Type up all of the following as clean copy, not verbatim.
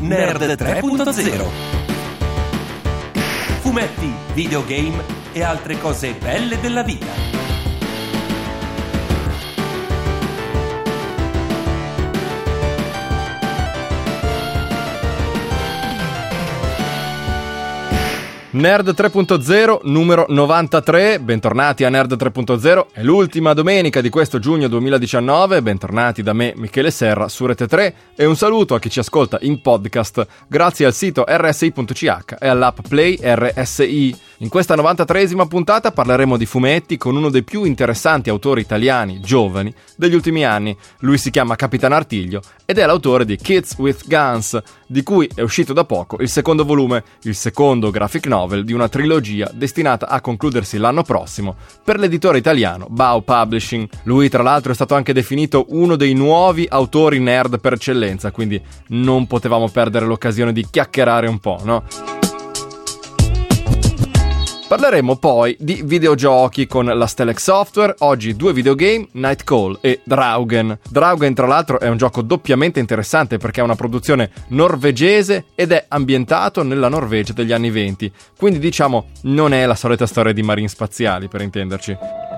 Nerd 3.0. Fumetti, videogame e altre cose belle della vita. Nerd 3.0 numero 93, bentornati a Nerd 3.0, è l'ultima domenica di questo giugno 2019, bentornati da me Michele Serra su Rete 3 e un saluto a chi ci ascolta in podcast grazie al sito rsi.ch e all'app Play RSI. In questa 93esima puntata parleremo di fumetti con uno dei più interessanti autori italiani giovani degli ultimi anni. Lui si chiama Capitan Artiglio ed è l'autore di Kids with Guns, di cui è uscito da poco il secondo volume, il secondo graphic novel di una trilogia destinata a concludersi l'anno prossimo per l'editore italiano Bow Publishing. Lui tra l'altro è stato anche definito uno dei nuovi autori nerd per eccellenza, quindi non potevamo perdere l'occasione di chiacchierare un po', no? Parleremo poi di videogiochi con la Stellax Software, oggi 2 videogame, Nightcall e Draugen. Draugen tra l'altro è un gioco doppiamente interessante perché è una produzione norvegese ed è ambientato nella Norvegia degli anni 20, quindi diciamo non è la solita storia di marini spaziali per intenderci.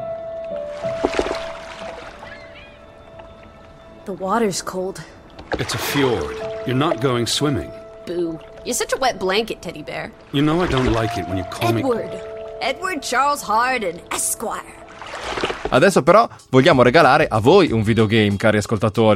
The water's cold. It's a fjord. You're not going swimming. Boo. You're such a wet blanket, teddy bear. You know I don't like it when you call Edward. Edward Charles Hardin, Esquire. Adesso però vogliamo regalare a voi un videogame, cari ascoltatori.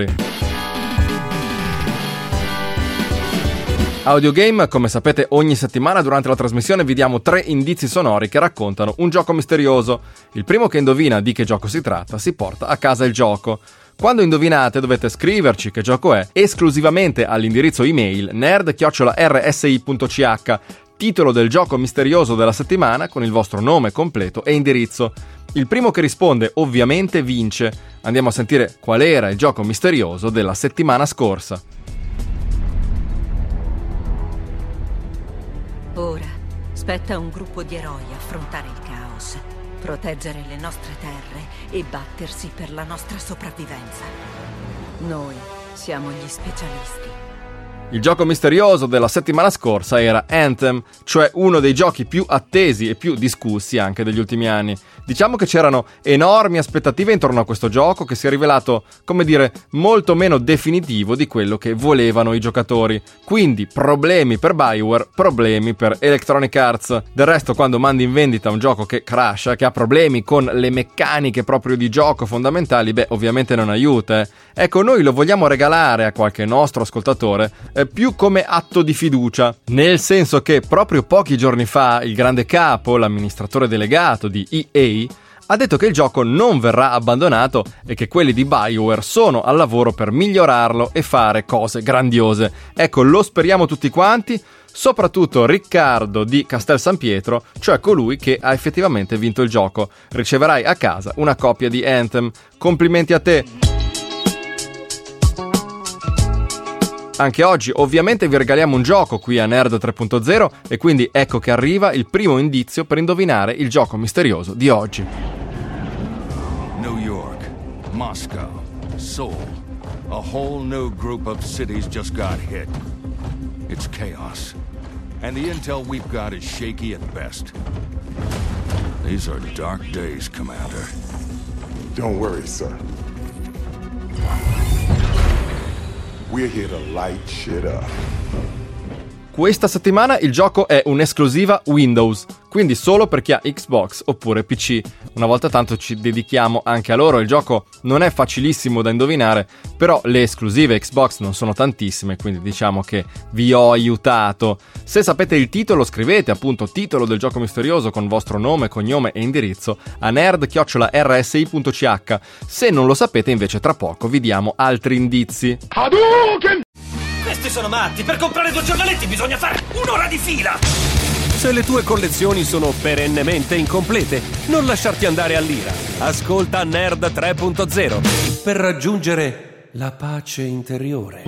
Audiogame, come sapete, ogni settimana durante la trasmissione vi diamo 3 indizi sonori che raccontano un gioco misterioso. Il primo che indovina di che gioco si tratta si porta a casa il gioco. Quando indovinate dovete scriverci che gioco è esclusivamente all'indirizzo email nerd@rsi.ch, titolo del gioco misterioso della settimana con il vostro nome completo e indirizzo. Il primo che risponde ovviamente vince. Andiamo a sentire qual era il gioco misterioso della settimana scorsa. Ora spetta un gruppo di eroi affrontare il caos, proteggere le nostre terre e battersi per la nostra sopravvivenza. Noi siamo gli specialisti. Il gioco misterioso della settimana scorsa era Anthem, cioè uno dei giochi più attesi e più discussi anche degli ultimi anni. Diciamo che c'erano enormi aspettative intorno a questo gioco che si è rivelato, come dire, molto meno definitivo di quello che volevano i giocatori. Quindi problemi per BioWare, problemi per Electronic Arts. Del resto quando mandi in vendita un gioco che crasha, che ha problemi con le meccaniche proprio di gioco fondamentali, beh ovviamente non aiuta. Ecco, noi lo vogliamo regalare a qualche nostro ascoltatore più come atto di fiducia, nel senso che proprio pochi giorni fa il grande capo, l'amministratore delegato di EA, ha detto che il gioco non verrà abbandonato e che quelli di BioWare sono al lavoro per migliorarlo e fare cose grandiose. Ecco, lo speriamo tutti quanti, soprattutto Riccardo di Castel San Pietro, cioè colui che ha effettivamente vinto il gioco. Riceverai a casa una copia di Anthem. Complimenti a te! Anche oggi ovviamente vi regaliamo un gioco qui a Nerd 3.0 e quindi ecco che arriva il primo indizio per indovinare il gioco misterioso di oggi. New York, Moscow, Seoul, a whole new group of cities just got hit. It's chaos, and the intel we've got is shaky at best. These are dark days, Commander. Don't worry, sir. We're here to light shit up. Questa settimana il gioco è un'esclusiva Windows, quindi solo per chi ha Xbox oppure PC. Una volta tanto ci dedichiamo anche a loro. Il gioco non è facilissimo da indovinare, però le esclusive Xbox non sono tantissime, quindi diciamo che vi ho aiutato. Se sapete il titolo, scrivete appunto titolo del gioco misterioso con vostro nome, cognome e indirizzo a nerd@rsi.ch. Se non lo sapete invece tra poco vi diamo altri indizi. Hadouken! Questi sono matti, per comprare 2 giornaletti bisogna fare un'ora di fila! Se le tue collezioni sono perennemente incomplete, non lasciarti andare all'ira. Ascolta Nerd 3.0 per raggiungere la pace interiore.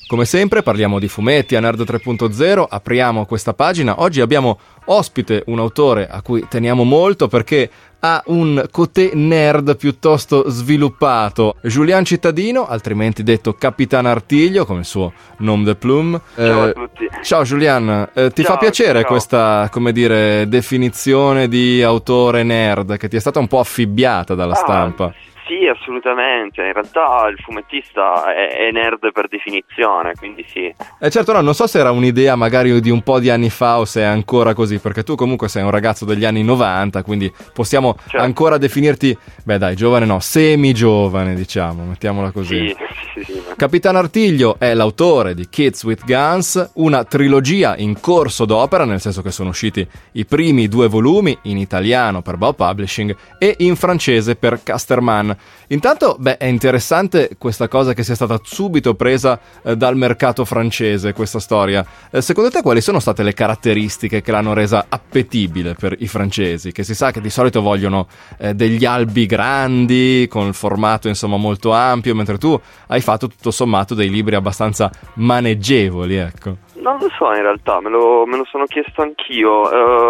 Come sempre parliamo di fumetti a Nerd 3.0, apriamo questa pagina. Oggi abbiamo ospite un autore a cui teniamo molto perché ha un côté nerd piuttosto sviluppato. Julien Cittadino, altrimenti detto Capitan Artiglio, come il suo nom de plume. Ciao a tutti. Ciao Julien, ti Ciao, fa piacere ciao. questa, come dire, definizione di autore nerd che ti è stata un po' affibbiata dalla stampa? Sì, assolutamente. In realtà il fumettista è nerd per definizione, quindi sì. Certo, no, non so se era un'idea magari di un po' di anni fa o se è ancora così, perché tu comunque sei un ragazzo degli anni 90, quindi possiamo ancora definirti, beh dai, giovane no, semi-giovane, diciamo, mettiamola così. Sì. Capitan Artiglio è l'autore di Kids with Guns, una trilogia in corso d'opera, nel senso che sono usciti i primi 2 volumi in italiano per Bao Publishing e in francese per Casterman. Intanto, è interessante questa cosa che sia stata subito presa dal mercato francese, questa storia. Secondo te quali sono state le caratteristiche che l'hanno resa appetibile per i francesi? Che si sa che di solito vogliono degli albi grandi, con il formato insomma molto ampio, mentre tu hai fatto tutto sommato dei libri abbastanza maneggevoli, ecco. Non lo so in realtà, me lo sono chiesto anch'io.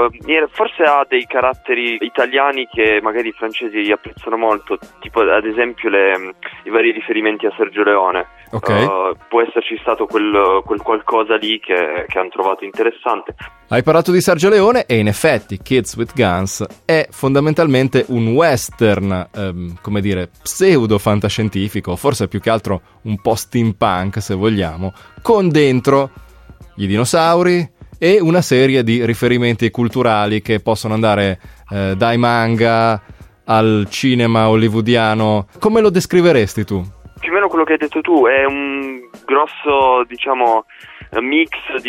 Forse ha dei caratteri italiani che magari i francesi apprezzano molto, tipo ad esempio i vari riferimenti a Sergio Leone. Ok. Può esserci stato quel qualcosa lì che hanno trovato interessante. Hai parlato di Sergio Leone e in effetti Kids with Guns è fondamentalmente un western, come dire, pseudo fantascientifico, forse più che altro un po' steampunk se vogliamo, con dentro gli dinosauri e una serie di riferimenti culturali che possono andare dai manga al cinema hollywoodiano. Come lo descriveresti tu? Più o meno quello che hai detto tu, è un grosso, diciamo, mix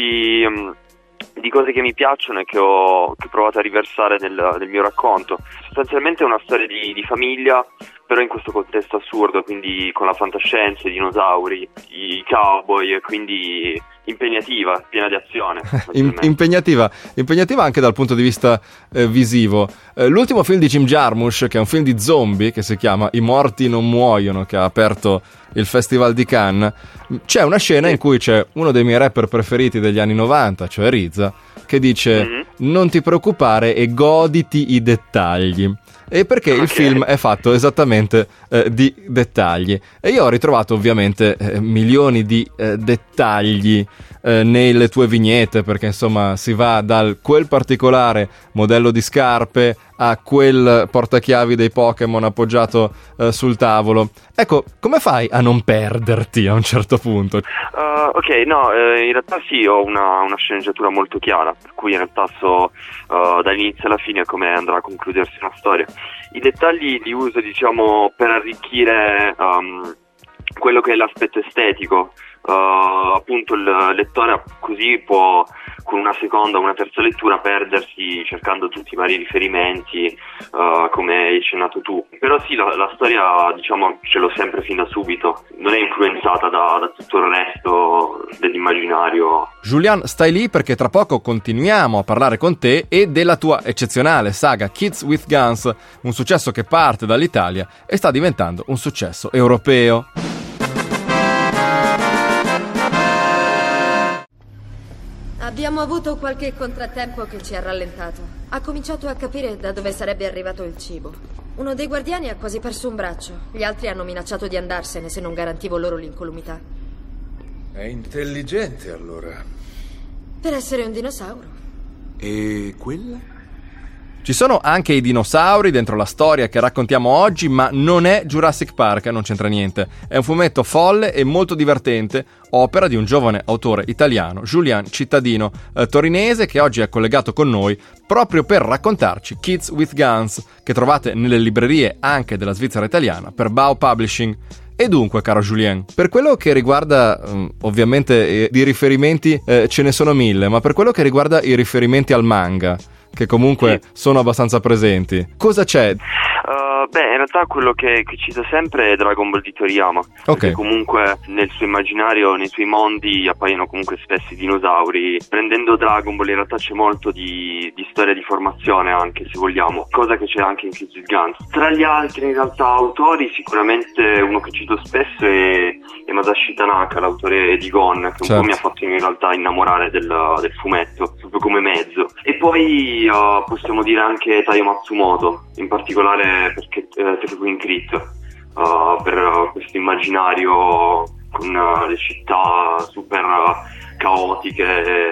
di cose che mi piacciono e che ho provato a riversare nel mio racconto. Sostanzialmente è una storia di famiglia, però in questo contesto assurdo, quindi con la fantascienza, i dinosauri, i cowboy, e quindi impegnativa, piena di azione. Impegnativa anche dal punto di vista visivo. L'ultimo film di Jim Jarmusch, che è un film di zombie che si chiama I morti non muoiono, che ha aperto il Festival di Cannes, c'è una scena in cui c'è uno dei miei rapper preferiti degli anni 90, cioè RZA, che dice non ti preoccupare e goditi i dettagli. E perché il film è fatto esattamente di dettagli, e io ho ritrovato ovviamente milioni di dettagli nelle tue vignette, perché insomma si va dal quel particolare modello di scarpe a quel portachiavi dei Pokémon appoggiato sul tavolo. Ecco, come fai a non perderti a un certo punto? In realtà sì, ho una sceneggiatura molto chiara, per cui in realtà so dall'inizio alla fine come andrà a concludersi una storia. I dettagli li uso, diciamo, per arricchire quello che è l'aspetto estetico. Appunto il lettore così può, con una seconda o una terza lettura, perdersi cercando tutti i vari riferimenti, come hai accennato tu. Però sì, la storia, diciamo, ce l'ho sempre fin da subito, non è influenzata da tutto il resto dell'immaginario. Julien, stai lì perché tra poco continuiamo a parlare con te e della tua eccezionale saga Kids with Guns, un successo che parte dall'Italia e sta diventando un successo europeo. Abbiamo avuto qualche contrattempo che ci ha rallentato. Ha cominciato a capire da dove sarebbe arrivato il cibo. Uno dei guardiani ha quasi perso un braccio. Gli altri hanno minacciato di andarsene se non garantivo loro l'incolumità. È intelligente, allora. Per essere un dinosauro. E quella? Ci sono anche i dinosauri dentro la storia che raccontiamo oggi, ma non è Jurassic Park, non c'entra niente. È un fumetto folle e molto divertente, opera di un giovane autore italiano, Julien Cittadino, torinese, che oggi è collegato con noi proprio per raccontarci Kids with Guns, che trovate nelle librerie anche della Svizzera italiana per Bao Publishing. E dunque, caro Julien, per quello che riguarda, ovviamente di riferimenti ce ne sono 1000, ma per quello che riguarda i riferimenti al manga, che comunque sono abbastanza presenti, cosa c'è? In realtà quello che cito sempre è Dragon Ball di Toriyama. Ok. Perché comunque nel suo immaginario, nei suoi mondi appaiono comunque spesso i dinosauri. Prendendo Dragon Ball in realtà c'è molto di storia di formazione anche, se vogliamo, cosa che c'è anche in Kids with Guns. Tra gli altri in realtà autori, sicuramente uno che cito spesso è Masashi Tanaka, l'autore di Gon, che un po' mi ha fatto in realtà innamorare del fumetto, proprio come mezzo. E poi possiamo dire anche Taiyo Matsumoto, in particolare perché Tekken Crit, per questo immaginario con le città super caotiche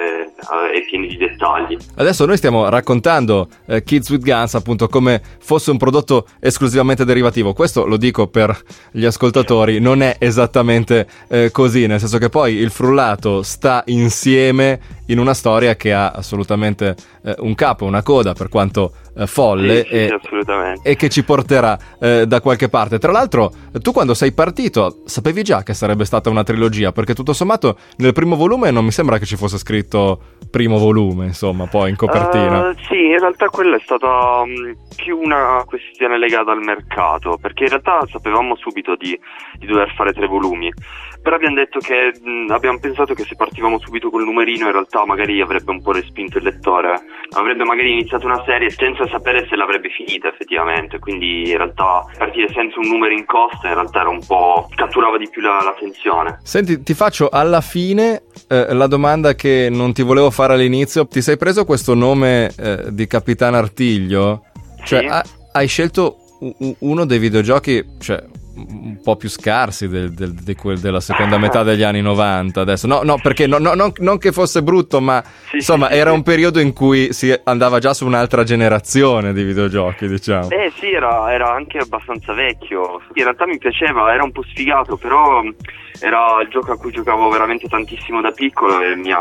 e piene di dettagli. Adesso noi stiamo raccontando Kids with Guns appunto come fosse un prodotto esclusivamente derivativo. Questo lo dico per gli ascoltatori, non è esattamente così, nel senso che poi il frullato sta insieme in una storia che ha assolutamente un capo, una coda, per quanto folle, sì, assolutamente. E che ci porterà da qualche parte. Tra l'altro, tu quando sei partito sapevi già che sarebbe stata una trilogia, perché tutto sommato nel primo volume non mi sembra che ci fosse scritto primo volume, insomma, poi in copertina. Sì, in realtà quella è stata più una questione legata al mercato, perché in realtà sapevamo subito di dover fare 3 volumi. Però abbiamo pensato che se partivamo subito col numerino in realtà magari avrebbe un po' respinto il lettore, avrebbe magari iniziato una serie senza sapere se l'avrebbe finita effettivamente, quindi in realtà partire senza un numero in costa in realtà era un po' catturava di più l'attenzione. Senti, ti faccio alla fine la domanda che non ti volevo fare all'inizio. Ti sei preso questo nome di Capitan Artiglio? Sì. Cioè hai scelto uno dei videogiochi, cioè un po' più scarsi della seconda metà degli anni 90 adesso. No, perché non che fosse brutto, ma insomma era un periodo in cui si andava già su un'altra generazione di videogiochi, diciamo. Sì, era anche abbastanza vecchio. In realtà mi piaceva, era un po' sfigato, però era il gioco a cui giocavo veramente tantissimo da piccolo e mi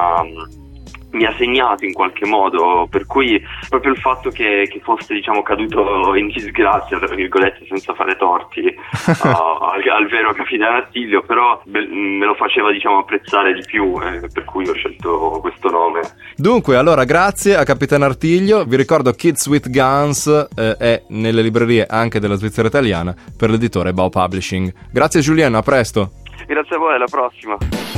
ha segnato in qualche modo, per cui proprio il fatto che fosse, diciamo, caduto in disgrazia, tra virgolette, senza fare torti al vero Capitan Artiglio, però me lo faceva, diciamo, apprezzare di più, per cui ho scelto questo nome. Dunque, allora, grazie a Capitan Artiglio. Vi ricordo Kids with Guns è nelle librerie anche della Svizzera italiana per l'editore Bao Publishing. Grazie Julien, a presto. Grazie a voi, alla prossima.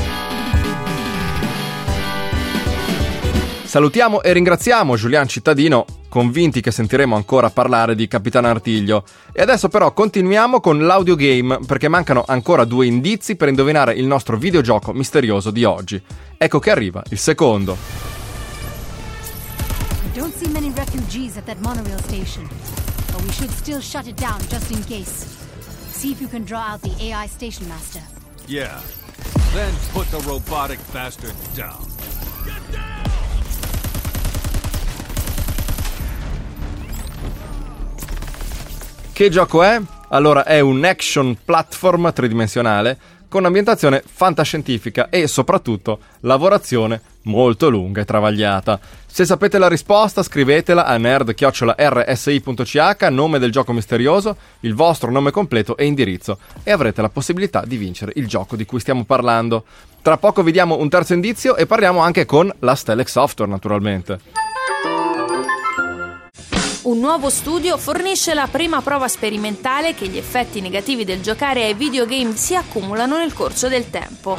Salutiamo e ringraziamo Julien Cittadino, convinti che sentiremo ancora parlare di Capitan Artiglio. E adesso però continuiamo con l'audiogame, perché mancano ancora 2 indizi per indovinare il nostro videogioco misterioso di oggi. Ecco che arriva il secondo. I don't see many refugees at that monorail station, but we should still shut it down just in case. See if you can draw out the AI station master. Yeah. Then put the robotic bastard down. Che gioco è? Allora, è un action platform tridimensionale con ambientazione fantascientifica e soprattutto lavorazione molto lunga e travagliata. Se sapete la risposta, scrivetela a nerd@rsi.ch, nome del gioco misterioso, il vostro nome completo e indirizzo, e avrete la possibilità di vincere il gioco di cui stiamo parlando. Tra poco vi diamo un terzo indizio e parliamo anche con la Stellax Software, naturalmente. Un nuovo studio fornisce la prima prova sperimentale che gli effetti negativi del giocare ai videogame si accumulano nel corso del tempo.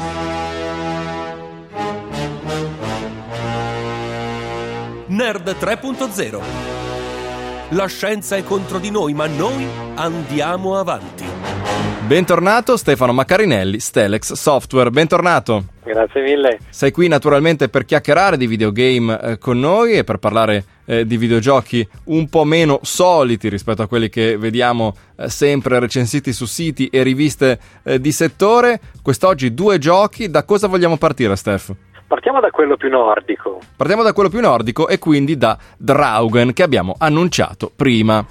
Nerd 3.0. La scienza è contro di noi, ma noi andiamo avanti. Bentornato Stefano Maccarinelli, Stellax Software, bentornato. Grazie mille. Sei qui naturalmente per chiacchierare di videogame con noi e per parlare di videogiochi un po' meno soliti rispetto a quelli che vediamo sempre recensiti su siti e riviste di settore. Quest'oggi 2 giochi. Da cosa vogliamo partire, Steph? Partiamo da quello più nordico. Partiamo da quello più nordico e quindi da Draugen, che abbiamo annunciato prima.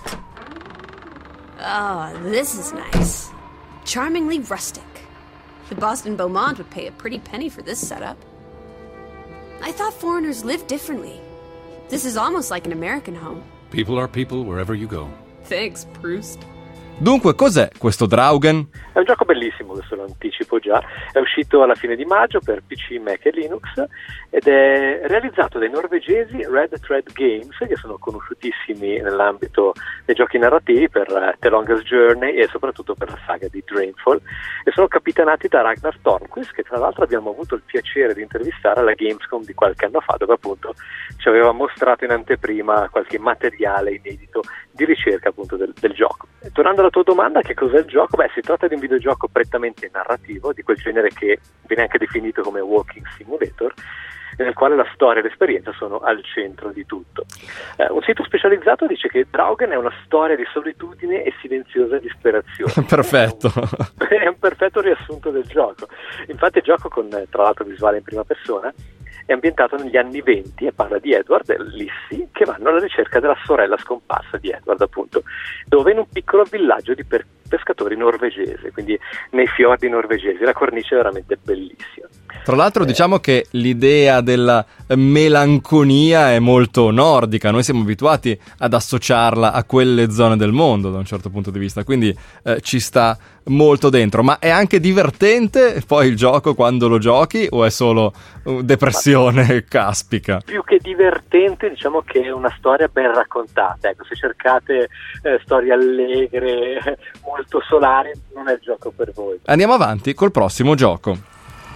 Oh, this is nice. Charmingly rustic. The Boston Beaumont would pay a pretty penny for this setup. I thought foreigners lived differently. This is almost like an American home. People are people wherever you go. Thanks, Proust. Dunque, cos'è questo Draugen? È un gioco bellissimo, questo lo anticipo già, è uscito alla fine di maggio per PC, Mac e Linux ed è realizzato dai norvegesi Red Thread Games, che sono conosciutissimi nell'ambito dei giochi narrativi per The Longest Journey e soprattutto per la saga di Dreamfall, e sono capitanati da Ragnar Tornquist, che tra l'altro abbiamo avuto il piacere di intervistare alla Gamescom di qualche anno fa, dove appunto ci aveva mostrato in anteprima qualche materiale inedito di ricerca appunto del gioco. E tornando alla tua domanda, che cos'è il gioco? Beh, si tratta di un videogioco prettamente narrativo, di quel genere che viene anche definito come walking simulator, nel quale la storia e l'esperienza sono al centro di tutto. Un sito specializzato dice che Draugen è una storia di solitudine e silenziosa disperazione. Perfetto. È un perfetto riassunto del gioco. Infatti il gioco, con tra l'altro visuale in prima persona, è ambientato negli anni 20 e parla di Edward e Lissy che vanno alla ricerca della sorella scomparsa di Edward, appunto, dove in un piccolo villaggio di pescatori norvegesi, quindi nei fiordi norvegesi. La cornice è veramente bellissima. Tra l'altro diciamo che l'idea della melanconia è molto nordica, noi siamo abituati ad associarla a quelle zone del mondo da un certo punto di vista, quindi ci sta molto dentro. Ma è anche divertente poi il gioco quando lo giochi, o è solo depressione caspica? Più che divertente, diciamo che è una storia ben raccontata. Ecco, se cercate storie allegre, molto solari, non è il gioco per voi. Andiamo avanti col prossimo gioco.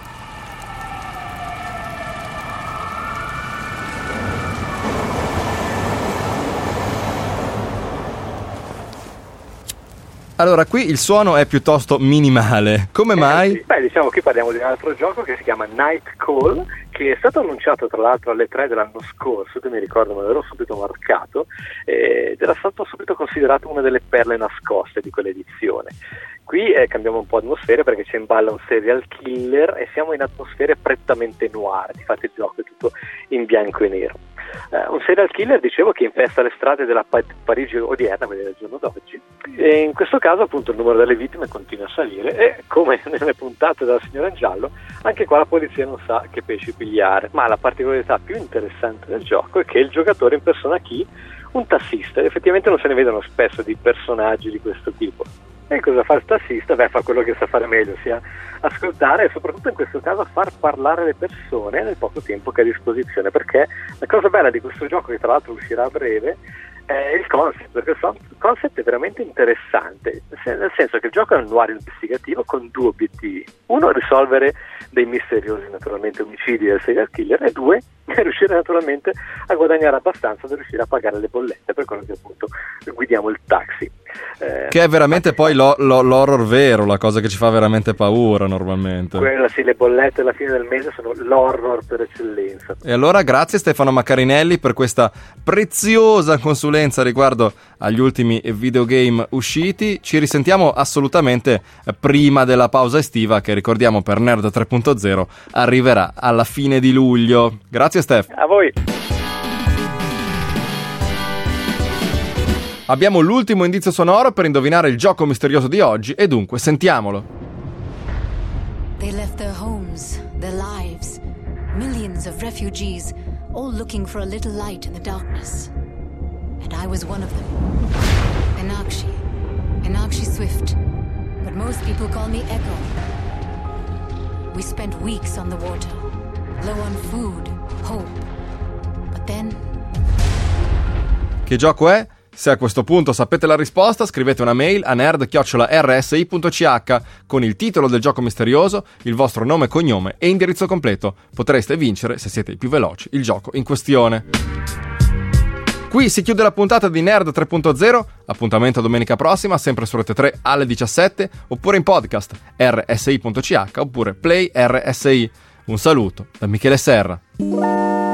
Allora, qui il suono è piuttosto minimale. Come mai? Sì. Beh, diciamo, qui parliamo di un altro gioco che si chiama Night Call, che è stato annunciato tra l'altro alle 3 dell'anno scorso, che mi ricordo, me l'ero subito marcato, ed era stato subito considerato una delle perle nascoste di quell'edizione. Qui cambiamo un po' atmosfere perché c'è in balla un serial killer e siamo in atmosfere prettamente noir, infatti il gioco è tutto in bianco e nero. Un serial killer, dicevo, che infesta le strade della Parigi odierna, quindi del giorno d'oggi, e in questo caso appunto il numero delle vittime continua a salire e, come nelle puntate della Signora in Giallo, anche qua la polizia non sa che pesci pigliare. Ma la particolarità più interessante del gioco è che il giocatore impersona chi? Un tassista, ed effettivamente non se ne vedono spesso di personaggi di questo tipo. E cosa fa il tassista? Beh, fa quello che sa fare meglio, sia ascoltare e soprattutto in questo caso far parlare le persone nel poco tempo che ha a disposizione, perché la cosa bella di questo gioco, che tra l'altro uscirà a breve, è il concept, perché il concept è veramente interessante, nel senso che il gioco è un noir investigativo con due obiettivi: uno, risolvere dei misteriosi naturalmente omicidi del serial killer, e due, riuscire naturalmente a guadagnare abbastanza da riuscire a pagare le bollette per quello che appunto guidiamo il taxi, che è veramente poi l'horror vero, la cosa che ci fa veramente paura normalmente. Quella sì, le bollette alla fine del mese sono l'horror per eccellenza. E allora grazie Stefano Maccarinelli per questa preziosa consulenza riguardo agli ultimi videogame usciti. Ci risentiamo assolutamente prima della pausa estiva, che ricordiamo per Nerd 3.0 arriverà alla fine di luglio. Grazie Stef. A voi. Abbiamo l'ultimo indizio sonoro per indovinare il gioco misterioso di oggi, e dunque sentiamolo. They left their homes, their lives, millions of refugees, all looking for a little light in the darkness. And I was one of them. Enakshi Swift, but most people call me Echo. We spent weeks on the water, low on food, hope. But then... Che gioco è? Se a questo punto sapete la risposta, scrivete una mail a nerd@rsi.ch con il titolo del gioco misterioso, il vostro nome e cognome e indirizzo completo. Potreste vincere, se siete i più veloci, il gioco in questione. Qui si chiude la puntata di Nerd 3.0, appuntamento domenica prossima, sempre su Rete 3 alle 17, oppure in podcast rsi.ch oppure Play RSI. Un saluto da Michele Serra.